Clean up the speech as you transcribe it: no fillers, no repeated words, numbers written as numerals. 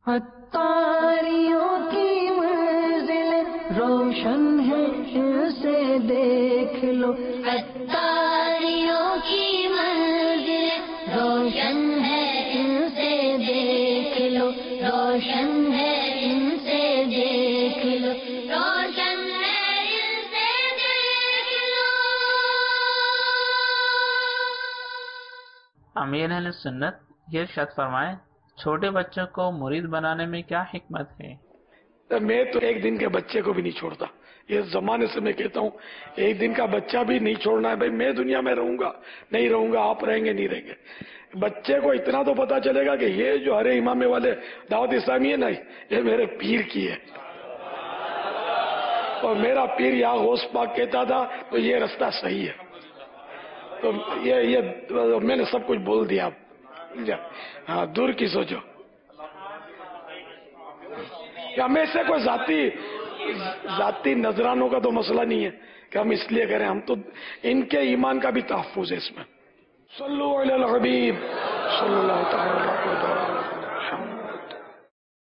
عطاریوں کی منزل روشن ہے، ان سے دیکھ لو، عطاریوں کی منزل روشن ہے، ان سے دیکھ لو، روشن ہے، ان سے دیکھ لو، روشن ہے، ان سے دیکھ لو۔ امیر اہل سنت یہ ارشاد فرمائیں، چھوٹے بچوں کو مرید بنانے میں کیا حکمت ہے؟ میں تو ایک دن کے بچے کو بھی نہیں چھوڑتا، یہ زمانے سے میں کہتا ہوں، ایک دن کا بچہ بھی نہیں چھوڑنا ہے۔ بھائی میں دنیا میں رہوں گا نہیں رہوں گا، آپ رہیں گے نہیں رہیں گے، بچے کو اتنا تو پتا چلے گا کہ یہ جو ہرے امامے والے دعوت اسلامی ہے نا، یہ میرے پیر کی ہے، اور میرا پیر یا غوث پاک کہتا تھا تو یہ رستہ صحیح ہے۔ تو یہ میں نے سب کچھ بول دیا، ہاں دور کی سوچو، ہمیں سے کوئی ذاتی نذرانوں کا تو مسئلہ نہیں ہے کہ ہم اس لیے کریں، ہم تو ان کے ایمان کا بھی تحفظ ہے اس میں۔ صلو علی الحبیب صلی اللہ تعالی علیہ وسلم۔